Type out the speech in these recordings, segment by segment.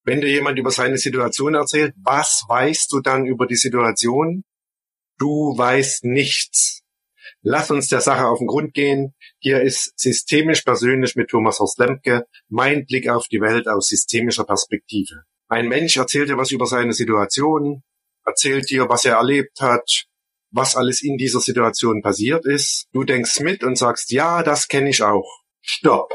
Wenn dir jemand über seine Situation erzählt, was weißt du dann über die Situation? Du weißt nichts. Lass uns der Sache auf den Grund gehen. Hier ist Systemisch Persönlich mit Thomas Horst Lemke, mein Blick auf die Welt aus systemischer Perspektive. Ein Mensch erzählt dir was über seine Situation, erzählt dir, was er erlebt hat, was alles in dieser Situation passiert ist. Du denkst mit und sagst, ja, das kenne ich auch. Stopp.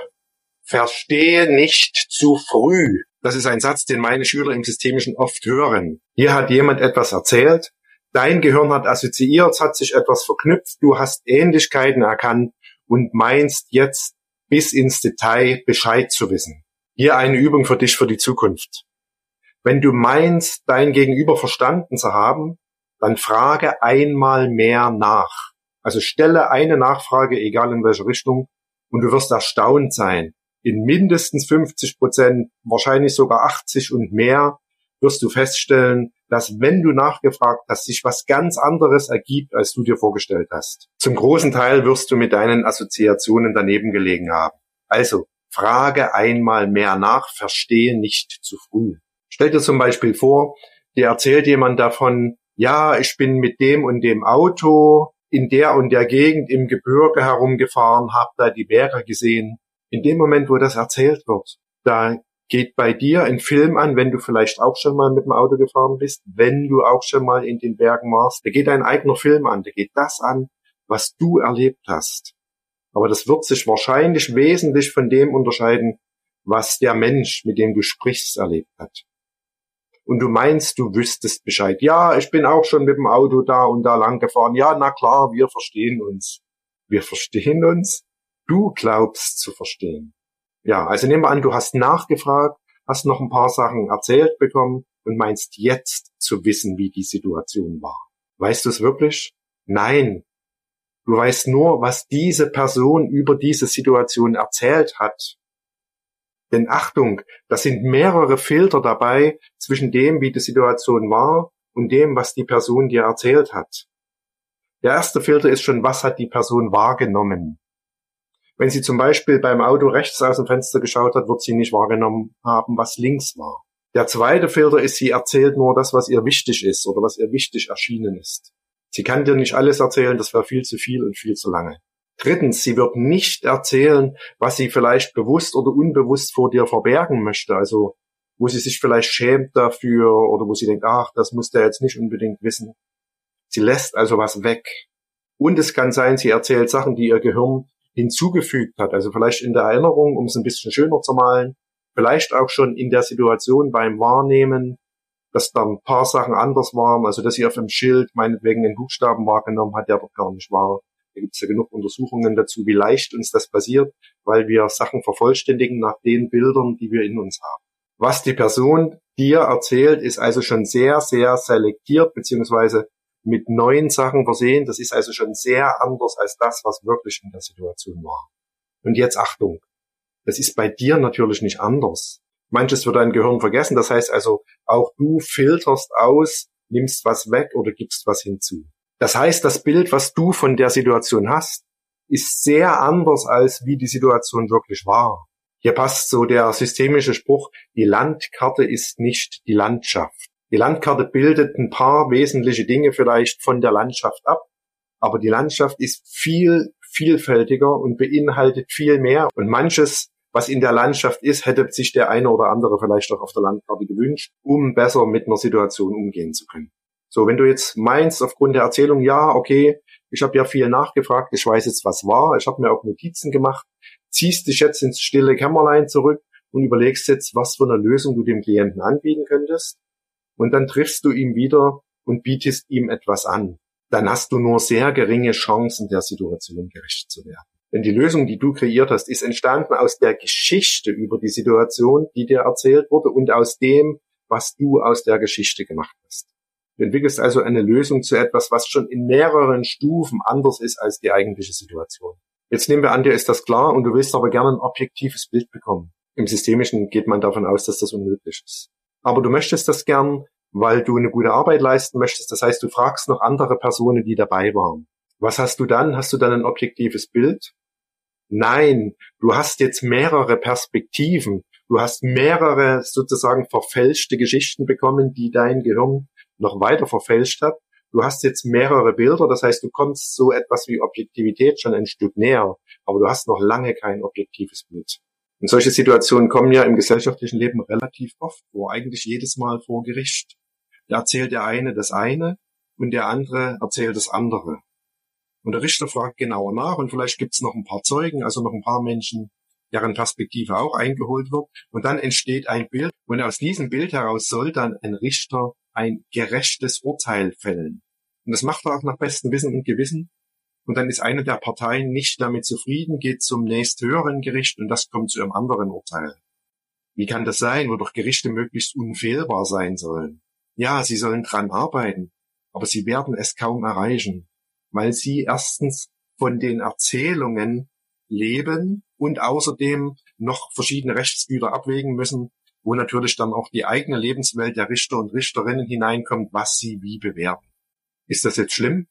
Verstehe nicht zu früh. Das ist ein Satz, den meine Schüler im Systemischen oft hören. Hier hat jemand etwas erzählt. Dein Gehirn hat assoziiert, es hat sich etwas verknüpft, du hast Ähnlichkeiten erkannt und meinst jetzt bis ins Detail Bescheid zu wissen. Hier eine Übung für dich für die Zukunft. Wenn du meinst, dein Gegenüber verstanden zu haben, dann frage einmal mehr nach. Also stelle eine Nachfrage, egal in welche Richtung, und du wirst erstaunt sein. In mindestens 50%, wahrscheinlich sogar 80 und mehr, wirst du feststellen, dass wenn du nachgefragt hast, sich was ganz anderes ergibt, als du dir vorgestellt hast. Zum großen Teil wirst du mit deinen Assoziationen daneben gelegen haben. Also, frage einmal mehr nach, verstehe nicht zu früh. Stell dir zum Beispiel vor, dir erzählt jemand davon, ja, ich bin mit dem und dem Auto in der und der Gegend im Gebirge herumgefahren, habe da die Berge gesehen. In dem Moment, wo das erzählt wird, da geht bei dir ein Film an, wenn du vielleicht auch schon mal mit dem Auto gefahren bist, wenn du auch schon mal in den Bergen warst. Da geht ein eigener Film an, da geht das an, was du erlebt hast. Aber das wird sich wahrscheinlich wesentlich von dem unterscheiden, was der Mensch, mit dem du sprichst, erlebt hat. Und du meinst, du wüsstest Bescheid. Ja, ich bin auch schon mit dem Auto da und da lang gefahren. Ja, na klar, wir verstehen uns. Wir verstehen uns? Du glaubst zu verstehen. Ja, also nehmen wir an, du hast nachgefragt, hast noch ein paar Sachen erzählt bekommen und meinst jetzt zu wissen, wie die Situation war. Weißt du es wirklich? Nein. Du weißt nur, was diese Person über diese Situation erzählt hat. Denn Achtung, da sind mehrere Filter dabei zwischen dem, wie die Situation war und dem, was die Person dir erzählt hat. Der erste Filter ist schon, was hat die Person wahrgenommen? Wenn sie zum Beispiel beim Auto rechts aus dem Fenster geschaut hat, wird sie nicht wahrgenommen haben, was links war. Der zweite Filter ist, sie erzählt nur das, was ihr wichtig ist oder was ihr wichtig erschienen ist. Sie kann dir nicht alles erzählen, das wäre viel zu viel und viel zu lange. Drittens, sie wird nicht erzählen, was sie vielleicht bewusst oder unbewusst vor dir verbergen möchte, also wo sie sich vielleicht schämt dafür oder wo sie denkt, ach, das muss der jetzt nicht unbedingt wissen. Sie lässt also was weg. Und es kann sein, sie erzählt Sachen, die ihr Gehirn hinzugefügt hat, also vielleicht in der Erinnerung, um es ein bisschen schöner zu malen, vielleicht auch schon in der Situation beim Wahrnehmen, dass da ein paar Sachen anders waren, also dass sie auf dem Schild meinetwegen den Buchstaben wahrgenommen hat, der dort gar nicht war. Da gibt es ja genug Untersuchungen dazu, wie leicht uns das passiert, weil wir Sachen vervollständigen nach den Bildern, die wir in uns haben. Was die Person dir erzählt, ist also schon sehr, sehr selektiert, beziehungsweise mit neuen Sachen versehen. Das ist also schon sehr anders als das, was wirklich in der Situation war. Und jetzt Achtung, das ist bei dir natürlich nicht anders. Manches wird dein Gehirn vergessen, das heißt also, auch du filterst aus, nimmst was weg oder gibst was hinzu. Das heißt, das Bild, was du von der Situation hast, ist sehr anders, als wie die Situation wirklich war. Hier passt so der systemische Spruch, die Landkarte ist nicht die Landschaft. Die Landkarte bildet ein paar wesentliche Dinge vielleicht von der Landschaft ab, aber die Landschaft ist viel vielfältiger und beinhaltet viel mehr. Und manches, was in der Landschaft ist, hätte sich der eine oder andere vielleicht auch auf der Landkarte gewünscht, um besser mit einer Situation umgehen zu können. So, wenn du jetzt meinst, aufgrund der Erzählung, ja, okay, ich habe ja viel nachgefragt, ich weiß jetzt, was war, ich habe mir auch Notizen gemacht, ziehst dich jetzt ins stille Kämmerlein zurück und überlegst jetzt, was für eine Lösung du dem Klienten anbieten könntest. Und dann triffst du ihn wieder und bietest ihm etwas an. Dann hast du nur sehr geringe Chancen, der Situation gerecht zu werden. Denn die Lösung, die du kreiert hast, ist entstanden aus der Geschichte über die Situation, die dir erzählt wurde und aus dem, was du aus der Geschichte gemacht hast. Du entwickelst also eine Lösung zu etwas, was schon in mehreren Stufen anders ist als die eigentliche Situation. Jetzt nehmen wir an, dir ist das klar und du willst aber gerne ein objektives Bild bekommen. Im Systemischen geht man davon aus, dass das unmöglich ist. Aber du möchtest das gern, weil du eine gute Arbeit leisten möchtest. Das heißt, du fragst noch andere Personen, die dabei waren. Was hast du dann? Hast du dann ein objektives Bild? Nein, du hast jetzt mehrere Perspektiven Du hast mehrere sozusagen verfälschte Geschichten bekommen, die dein Gehirn noch weiter verfälscht hat. Du hast jetzt mehrere Bilder, das heißt, du kommst so etwas wie Objektivität schon ein Stück näher, aber du hast noch lange kein objektives Bild. Und solche Situationen kommen ja im gesellschaftlichen Leben relativ oft vor, eigentlich jedes Mal vor Gericht. Da erzählt der eine das eine und der andere erzählt das andere. Und der Richter fragt genauer nach und vielleicht gibt es noch ein paar Zeugen, also noch ein paar Menschen, deren Perspektive auch eingeholt wird. Und dann entsteht ein Bild und aus diesem Bild heraus soll dann ein Richter ein gerechtes Urteil fällen. Und das macht er auch nach bestem Wissen und Gewissen. Und dann ist eine der Parteien nicht damit zufrieden, geht zum nächsthöheren Gericht und das kommt zu einem anderen Urteil. Wie kann das sein, wo doch Gerichte möglichst unfehlbar sein sollen? Ja, sie sollen dran arbeiten, aber sie werden es kaum erreichen, weil sie erstens von den Erzählungen leben und außerdem noch verschiedene Rechtsgüter abwägen müssen, wo natürlich dann auch die eigene Lebenswelt der Richter und Richterinnen hineinkommt, was sie wie bewerten. Ist das jetzt schlimm?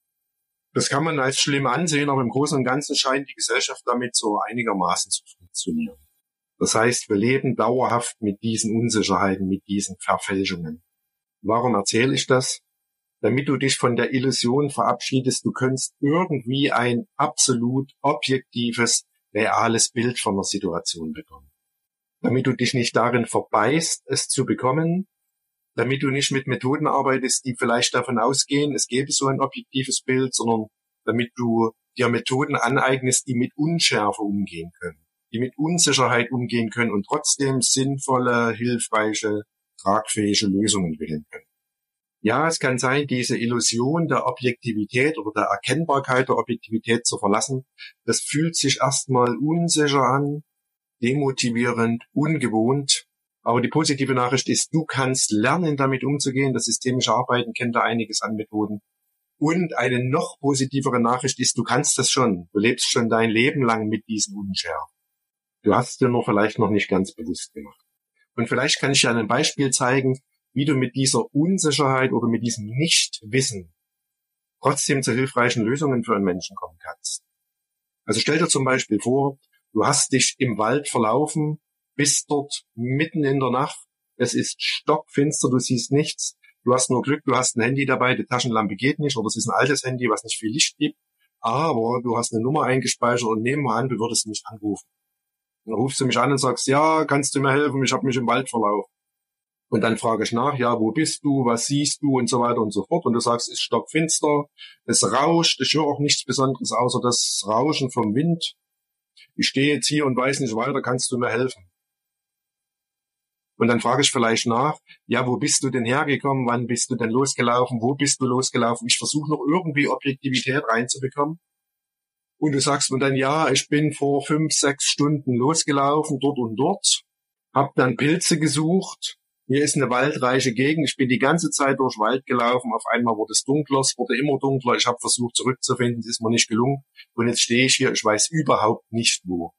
Das kann man als schlimm ansehen, aber im Großen und Ganzen scheint die Gesellschaft damit so einigermaßen zu funktionieren. Das heißt, wir leben dauerhaft mit diesen Unsicherheiten, mit diesen Verfälschungen. Warum erzähle ich das? Damit du dich von der Illusion verabschiedest, du könntest irgendwie ein absolut objektives, reales Bild von der Situation bekommen. Damit du dich nicht darin verbeißt, es zu bekommen, damit du nicht mit Methoden arbeitest, die vielleicht davon ausgehen, es gäbe so ein objektives Bild, sondern damit du dir Methoden aneignest, die mit Unschärfe umgehen können, die mit Unsicherheit umgehen können und trotzdem sinnvolle, hilfreiche, tragfähige Lösungen wählen können. Ja, es kann sein, diese Illusion der Objektivität oder der Erkennbarkeit der Objektivität zu verlassen. Das fühlt sich erstmal unsicher an, demotivierend, ungewohnt. Aber die positive Nachricht ist, du kannst lernen, damit umzugehen. Das systemische Arbeiten kennt da einiges an Methoden. Und eine noch positivere Nachricht ist, du kannst das schon. Du lebst schon dein Leben lang mit diesen Unschärfen. Du hast es dir nur vielleicht noch nicht ganz bewusst gemacht. Und vielleicht kann ich dir ein Beispiel zeigen, wie du mit dieser Unsicherheit oder mit diesem Nichtwissen trotzdem zu hilfreichen Lösungen für einen Menschen kommen kannst. Also stell dir zum Beispiel vor, du hast dich im Wald verlaufen, bist dort mitten in der Nacht, es ist stockfinster, du siehst nichts, du hast nur Glück, du hast ein Handy dabei, die Taschenlampe geht nicht oder es ist ein altes Handy, was nicht viel Licht gibt, aber du hast eine Nummer eingespeichert und nehmen wir an, du würdest mich anrufen. Dann rufst du mich an und sagst, ja, kannst du mir helfen, ich habe mich im Wald verlaufen. Und dann frage ich nach, ja, wo bist du, was siehst du und so weiter und so fort. Und du sagst, es ist stockfinster, es rauscht, ich höre auch nichts Besonderes außer das Rauschen vom Wind. Ich stehe jetzt hier und weiß nicht weiter, kannst du mir helfen? Und dann frage ich vielleicht nach, ja, wo bist du denn hergekommen, wann bist du denn losgelaufen, wo bist du losgelaufen? Ich versuche noch irgendwie Objektivität reinzubekommen. Und du sagst mir dann, ja, ich bin vor 5, 6 Stunden losgelaufen, dort und dort, hab dann Pilze gesucht. Hier ist eine waldreiche Gegend. Ich bin die ganze Zeit durch Wald gelaufen. Auf einmal wurde es dunkler, es wurde immer dunkler. Ich habe versucht zurückzufinden, es ist mir nicht gelungen. Und jetzt stehe ich hier, ich weiß überhaupt nicht wo.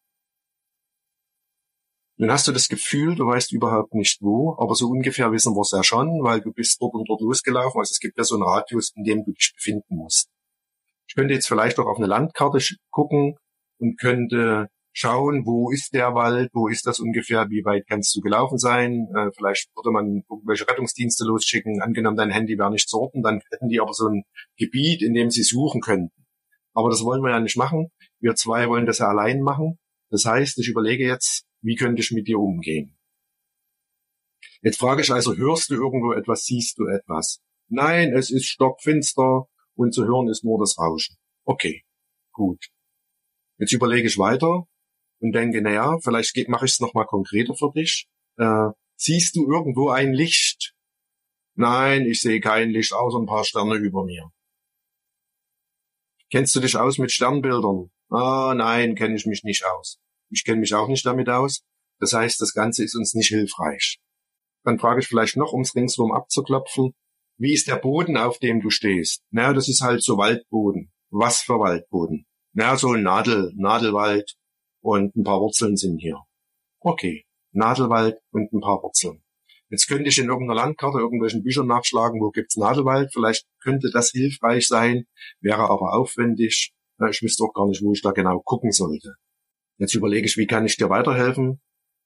Nun hast du das Gefühl, du weißt überhaupt nicht wo, aber so ungefähr wissen wir es ja schon, weil du bist dort und dort losgelaufen. Also es gibt ja so einen Radius, in dem du dich befinden musst. Ich könnte jetzt vielleicht auch auf eine Landkarte gucken und könnte schauen, wo ist der Wald, wo ist das ungefähr, wie weit kannst du gelaufen sein. Vielleicht würde man irgendwelche Rettungsdienste losschicken. Angenommen, dein Handy wäre nicht zu orten, dann hätten die aber so ein Gebiet, in dem sie suchen könnten. Aber das wollen wir ja nicht machen. Wir zwei wollen das ja allein machen. Das heißt, ich überlege jetzt, wie könnte ich mit dir umgehen? Jetzt frage ich also, hörst du irgendwo etwas, siehst du etwas? Nein, es ist stockfinster und zu hören ist nur das Rauschen. Okay, gut. Jetzt überlege ich weiter und denke, naja, vielleicht mache ich es nochmal konkreter für dich. Siehst du irgendwo ein Licht? Nein, ich sehe kein Licht, außer ein paar Sterne über mir. Kennst du dich aus mit Sternbildern? Ah, nein, kenne ich mich nicht aus. Ich kenne mich auch nicht damit aus. Das heißt, das Ganze ist uns nicht hilfreich. Dann frage ich vielleicht noch, um es ringsrum abzuklopfen, wie ist der Boden, auf dem du stehst? Na, das ist halt so Waldboden. Was für Waldboden? Na, so ein Nadelwald und ein paar Wurzeln sind hier. Okay, Nadelwald und ein paar Wurzeln. Jetzt könnte ich in irgendeiner Landkarte irgendwelchen Büchern nachschlagen, wo gibt's Nadelwald. Vielleicht könnte das hilfreich sein, wäre aber aufwendig. Ich wüsste auch gar nicht, wo ich da genau gucken sollte. Jetzt überlege ich, wie kann ich dir weiterhelfen?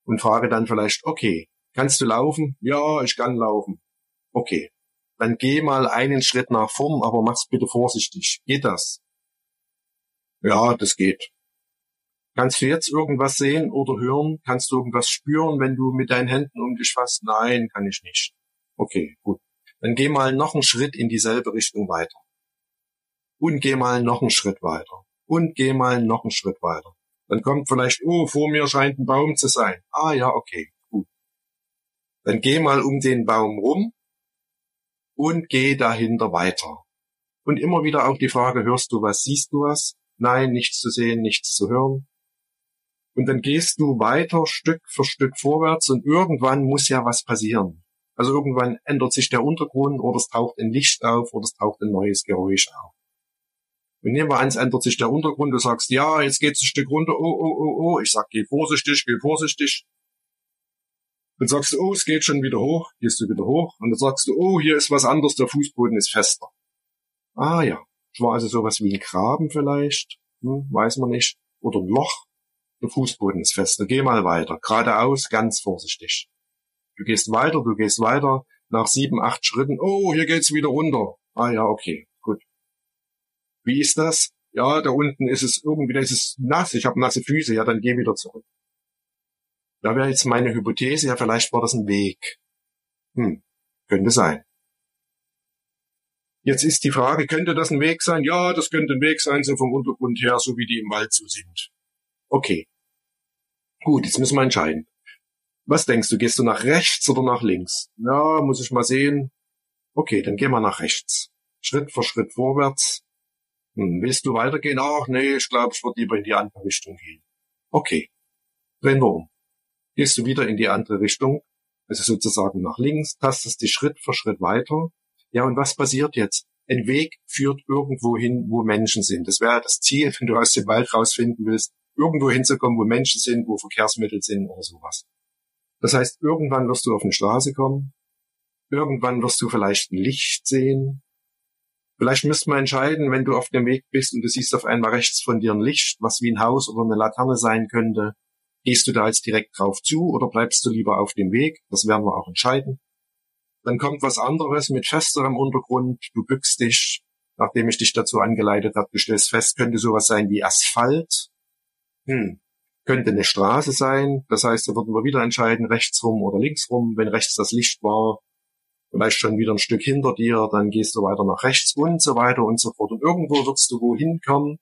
und frage dann vielleicht, okay, kannst du laufen? Ja, ich kann laufen. Okay, dann geh mal einen Schritt nach vorn, aber mach's bitte vorsichtig. Geht das? Ja, das geht. Kannst du jetzt irgendwas sehen oder hören? Kannst du irgendwas spüren, wenn du mit deinen Händen um dich fasst? Nein, kann ich nicht. Okay, gut. Dann geh mal noch einen Schritt in dieselbe Richtung weiter. Und geh mal noch einen Schritt weiter. Und geh mal noch einen Schritt weiter. Dann kommt vielleicht, oh, vor mir scheint ein Baum zu sein. Ah ja, okay, gut. Dann geh mal um den Baum rum und geh dahinter weiter. Und immer wieder auch die Frage, hörst du was, siehst du was? Nein, nichts zu sehen, nichts zu hören. Und dann gehst du weiter Stück für Stück vorwärts und irgendwann muss ja was passieren. Also irgendwann ändert sich der Untergrund oder es taucht ein Licht auf oder es taucht ein neues Geräusch auf. Und nehmen wir an, es ändert sich der Untergrund, du sagst, ja, jetzt geht's ein Stück runter, oh. Ich sag, geh vorsichtig. Dann sagst du, oh, es geht schon wieder hoch, gehst du wieder hoch. Und dann sagst du, oh, hier ist was anderes, der Fußboden ist fester. Ah ja, es war also sowas wie ein Graben vielleicht, weiß man nicht, oder ein Loch. Der Fußboden ist fester, geh mal weiter, geradeaus, ganz vorsichtig. Du gehst weiter, nach 7, 8 Schritten, oh, hier geht's wieder runter. Ah ja, okay, gut. Wie ist das? Ja, da unten ist es irgendwie, da ist es nass, ich habe nasse Füße, ja, dann geh wieder zurück. Da wäre jetzt meine Hypothese, ja, vielleicht war das ein Weg. Könnte sein. Jetzt ist die Frage, könnte das ein Weg sein? Ja, das könnte ein Weg sein, so vom Untergrund her, so wie die im Wald so sind. Okay. Gut, jetzt müssen wir entscheiden. Was denkst du, gehst du nach rechts oder nach links? Ja, muss ich mal sehen. Okay, dann geh mal nach rechts. Schritt für Schritt vorwärts. Willst du weitergehen? Ach nee, ich glaube, ich würde lieber in die andere Richtung gehen. Okay, drehen wir um. Gehst du wieder in die andere Richtung, also sozusagen nach links, tastest dich Schritt für Schritt weiter. Ja, und was passiert jetzt? Ein Weg führt irgendwo hin, wo Menschen sind. Das wäre das Ziel, wenn du aus dem Wald rausfinden willst, irgendwo hinzukommen, wo Menschen sind, wo Verkehrsmittel sind oder sowas. Das heißt, irgendwann wirst du auf eine Straße kommen, irgendwann wirst du vielleicht ein Licht sehen. Vielleicht müsst man entscheiden, wenn du auf dem Weg bist und du siehst auf einmal rechts von dir ein Licht, was wie ein Haus oder eine Laterne sein könnte. Gehst du da jetzt direkt drauf zu oder bleibst du lieber auf dem Weg? Das werden wir auch entscheiden. Dann kommt was anderes mit festerem Untergrund. Du bückst dich, nachdem ich dich dazu angeleitet habe, du stellst fest, könnte sowas sein wie Asphalt. Könnte eine Straße sein. Das heißt, da würden wir wieder entscheiden, rechts rum oder links rum. Wenn rechts das Licht war, vielleicht schon wieder ein Stück hinter dir, dann gehst du weiter nach rechts und so weiter und so fort. Und irgendwo wirst du wohin kommen,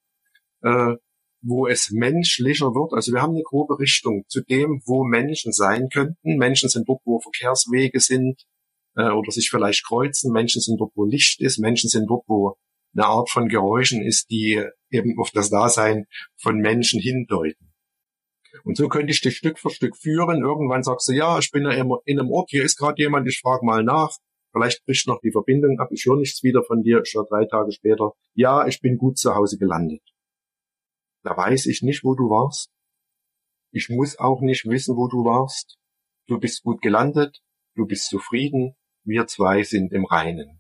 wo es menschlicher wird. Also wir haben eine grobe Richtung zu dem, wo Menschen sein könnten. Menschen sind dort, wo Verkehrswege sind oder sich vielleicht kreuzen. Menschen sind dort, wo Licht ist. Menschen sind dort, wo eine Art von Geräuschen ist, die eben auf das Dasein von Menschen hindeuten. Und so könnte ich dich Stück für Stück führen. Irgendwann sagst du, ja, ich bin ja in einem Ort, hier ist gerade jemand, ich frage mal nach. Vielleicht bricht noch die Verbindung ab, ich höre nichts wieder von dir. Ich höre 3 Tage später, ja, ich bin gut zu Hause gelandet. Da weiß ich nicht, wo du warst. Ich muss auch nicht wissen, wo du warst. Du bist gut gelandet, du bist zufrieden, wir 2 sind im Reinen.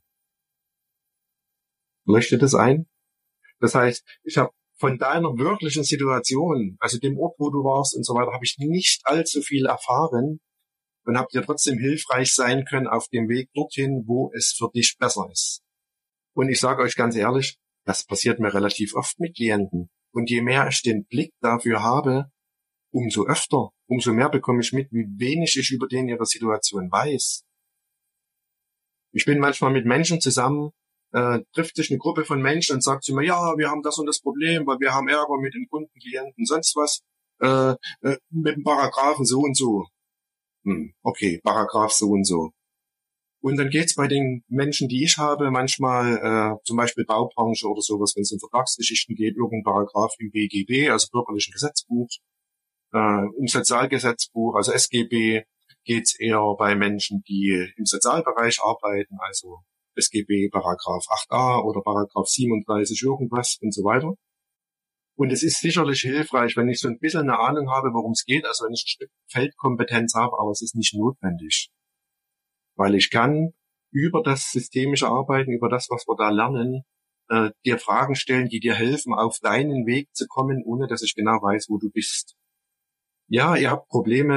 Leuchtet es ein? Das heißt, ich habe von deiner wirklichen Situation, also dem Ort, wo du warst und so weiter, habe ich nicht allzu viel erfahren und habe dir trotzdem hilfreich sein können auf dem Weg dorthin, wo es für dich besser ist. Und ich sage euch ganz ehrlich, das passiert mir relativ oft mit Klienten. Und je mehr ich den Blick dafür habe, umso öfter, umso mehr bekomme ich mit, wie wenig ich über den ihre Situation weiß. Ich bin manchmal mit Menschen zusammen, trifft sich eine Gruppe von Menschen und sagt zu mir, ja, wir haben das und das Problem, weil wir haben Ärger mit den Kunden, Klienten, sonst was, mit dem Paragraphen so und so. Okay, Paragraph so und so. Und dann geht's bei den Menschen, die ich habe, manchmal zum Beispiel Baubranche oder sowas, wenn es um Vertragsgeschichten geht, irgendein Paragraph im BGB, also Bürgerlichen Gesetzbuch, im Sozialgesetzbuch, also SGB, geht's eher bei Menschen, die im Sozialbereich arbeiten, also SGB Paragraph 8a oder Paragraph 37 irgendwas und so weiter. Und es ist sicherlich hilfreich, wenn ich so ein bisschen eine Ahnung habe, worum es geht, also wenn ich ein Stück Feldkompetenz habe, aber es ist nicht notwendig. Weil ich kann über das systemische Arbeiten, über das, was wir da lernen, dir Fragen stellen, die dir helfen, auf deinen Weg zu kommen, ohne dass ich genau weiß, wo du bist. Ja, ihr habt Probleme,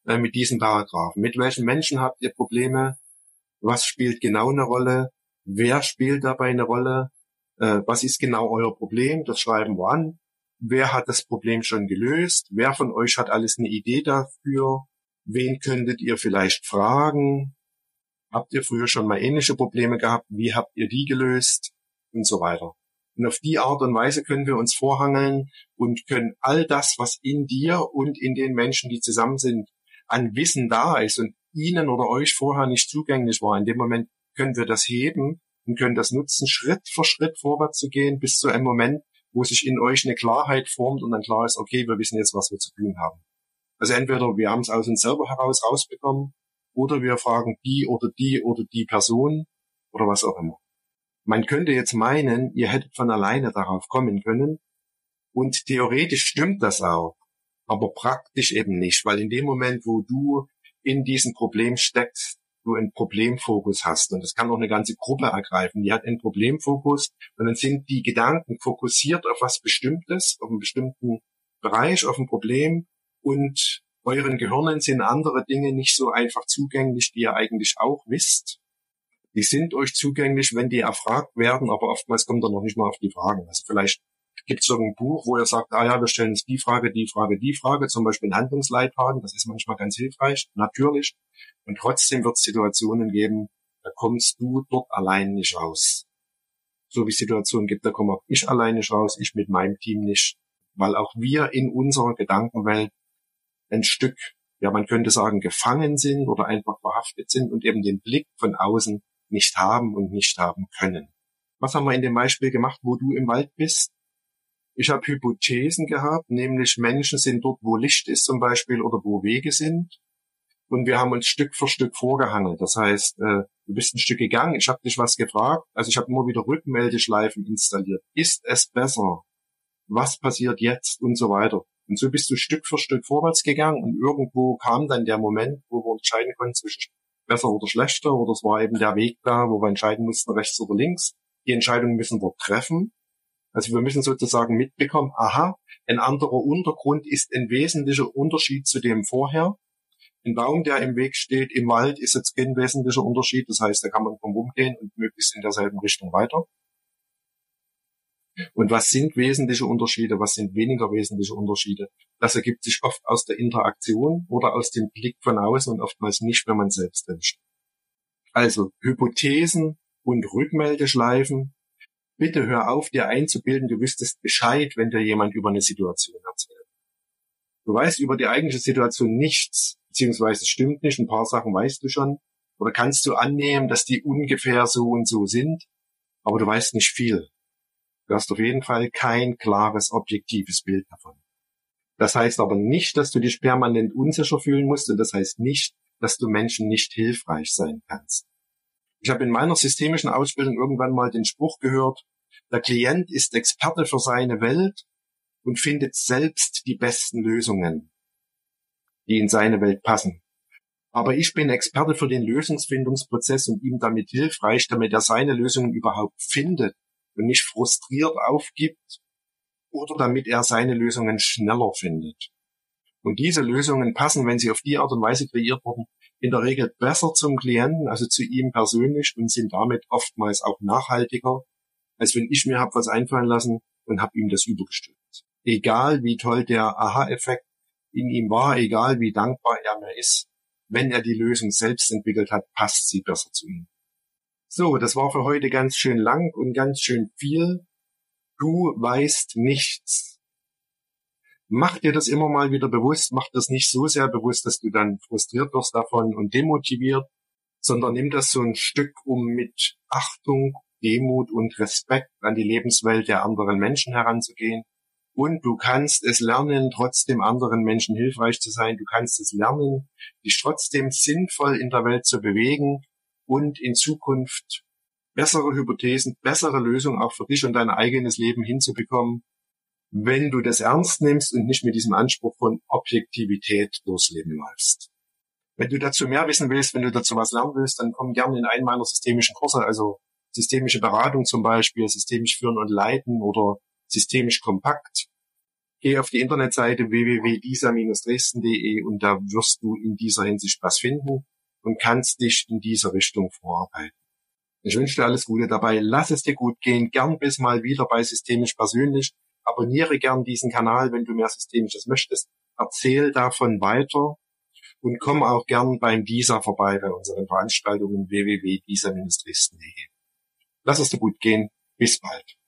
mit diesen Paragraphen. Mit welchen Menschen habt ihr Probleme? Was spielt genau eine Rolle? Wer spielt dabei eine Rolle? Was ist genau euer Problem? Das schreiben wir an. Wer hat das Problem schon gelöst? Wer von euch hat alles eine Idee dafür? Wen könntet ihr vielleicht fragen? Habt ihr früher schon mal ähnliche Probleme gehabt? Wie habt ihr die gelöst? Und so weiter. Und auf die Art und Weise können wir uns vorhangeln und können all das, was in dir und in den Menschen, die zusammen sind, an Wissen da ist und ihnen oder euch vorher nicht zugänglich war, in dem Moment können wir das heben und können das nutzen, Schritt für Schritt vorwärts zu gehen, bis zu einem Moment, wo sich in euch eine Klarheit formt und dann klar ist, okay, wir wissen jetzt, was wir zu tun haben. Also entweder wir haben es aus uns selber heraus rausbekommen oder wir fragen die oder die Person oder was auch immer. Man könnte jetzt meinen, ihr hättet von alleine darauf kommen können und theoretisch stimmt das auch, aber praktisch eben nicht, weil in dem Moment, wo du in diesem Problem steckst, du einen Problemfokus hast und das kann auch eine ganze Gruppe ergreifen, die hat einen Problemfokus und dann sind die Gedanken fokussiert auf was Bestimmtes, auf einen bestimmten Bereich, auf ein Problem und euren Gehirnen sind andere Dinge nicht so einfach zugänglich, die ihr eigentlich auch wisst. Die sind euch zugänglich, wenn die erfragt werden, aber oftmals kommt ihr noch nicht mal auf die Fragen. Also vielleicht gibt es irgendein Buch, wo ihr sagt, wir stellen uns die Frage, zum Beispiel ein Handlungsleitfaden, das ist manchmal ganz hilfreich, natürlich. Und trotzdem wird es Situationen geben, da kommst du dort allein nicht raus. So wie es Situationen gibt, da komme auch ich allein nicht raus, ich mit meinem Team nicht. Weil auch wir in unserer Gedankenwelt ein Stück, ja man könnte sagen, gefangen sind oder einfach verhaftet sind und eben den Blick von außen nicht haben und nicht haben können. Was haben wir in dem Beispiel gemacht, wo du im Wald bist? Ich habe Hypothesen gehabt, nämlich Menschen sind dort, wo Licht ist zum Beispiel oder wo Wege sind. Und wir haben uns Stück für Stück vorgehangelt. Das heißt, du bist ein Stück gegangen, ich habe dich was gefragt, also ich habe immer wieder Rückmeldeschleifen installiert. Ist es besser? Was passiert jetzt? Und so weiter. Und so bist du Stück für Stück vorwärts gegangen und irgendwo kam dann der Moment, wo wir entscheiden konnten zwischen besser oder schlechter oder es war eben der Weg da, wo wir entscheiden mussten, rechts oder links. Die Entscheidung müssen wir treffen. Also wir müssen sozusagen mitbekommen, ein anderer Untergrund ist ein wesentlicher Unterschied zu dem vorher. Ein Baum, der im Weg steht im Wald, ist jetzt kein wesentlicher Unterschied. Das heißt, da kann man drum rumgehen und möglichst in derselben Richtung weiter. Und was sind wesentliche Unterschiede, was sind weniger wesentliche Unterschiede? Das ergibt sich oft aus der Interaktion oder aus dem Blick von außen und oftmals nicht, wenn man selbst drinsteht. Also Hypothesen und Rückmeldeschleifen. Bitte hör auf, dir einzubilden, du wüsstest Bescheid, wenn dir jemand über eine Situation erzählt. Du weißt über die eigentliche Situation nichts, beziehungsweise es stimmt nicht, ein paar Sachen weißt du schon, oder kannst du annehmen, dass die ungefähr so und so sind, aber du weißt nicht viel. Du hast auf jeden Fall kein klares, objektives Bild davon. Das heißt aber nicht, dass du dich permanent unsicher fühlen musst und das heißt nicht, dass du Menschen nicht hilfreich sein kannst. Ich habe in meiner systemischen Ausbildung irgendwann mal den Spruch gehört, der Klient ist Experte für seine Welt und findet selbst die besten Lösungen, die in seine Welt passen. Aber ich bin Experte für den Lösungsfindungsprozess und ihm damit hilfreich, damit er seine Lösungen überhaupt findet und nicht frustriert aufgibt oder damit er seine Lösungen schneller findet. Und diese Lösungen passen, wenn sie auf die Art und Weise kreiert wurden, in der Regel besser zum Klienten, also zu ihm persönlich und sind damit oftmals auch nachhaltiger, als wenn ich mir habe was einfallen lassen und habe ihm das übergestülpt. Egal wie toll der Aha-Effekt in ihm war, egal wie dankbar er mir ist, wenn er die Lösung selbst entwickelt hat, passt sie besser zu ihm. So, das war für heute ganz schön lang und ganz schön viel. Du weißt nichts. Mach dir das immer mal wieder bewusst, mach das nicht so sehr bewusst, dass du dann frustriert wirst davon und demotiviert, sondern nimm das so ein Stück, um mit Achtung, Demut und Respekt an die Lebenswelt der anderen Menschen heranzugehen. Und du kannst es lernen, trotzdem anderen Menschen hilfreich zu sein. Du kannst es lernen, dich trotzdem sinnvoll in der Welt zu bewegen und in Zukunft bessere Hypothesen, bessere Lösungen auch für dich und dein eigenes Leben hinzubekommen, wenn du das ernst nimmst und nicht mit diesem Anspruch von Objektivität durchs Leben läufst. Wenn du dazu mehr wissen willst, wenn du dazu was lernen willst, dann komm gerne in einen meiner systemischen Kurse, also systemische Beratung zum Beispiel, systemisch führen und leiten oder systemisch kompakt. Geh auf die Internetseite www.disa-dresden.de und da wirst du in dieser Hinsicht was finden und kannst dich in dieser Richtung vorarbeiten. Ich wünsche dir alles Gute dabei. Lass es dir gut gehen. Gern bis mal wieder bei Systemisch Persönlich. Abonniere gern diesen Kanal, wenn du mehr Systemisches möchtest. Erzähl davon weiter und komm auch gern beim DISA vorbei bei unseren Veranstaltungen www.disa-dresden.de. Lass es dir gut gehen. Bis bald.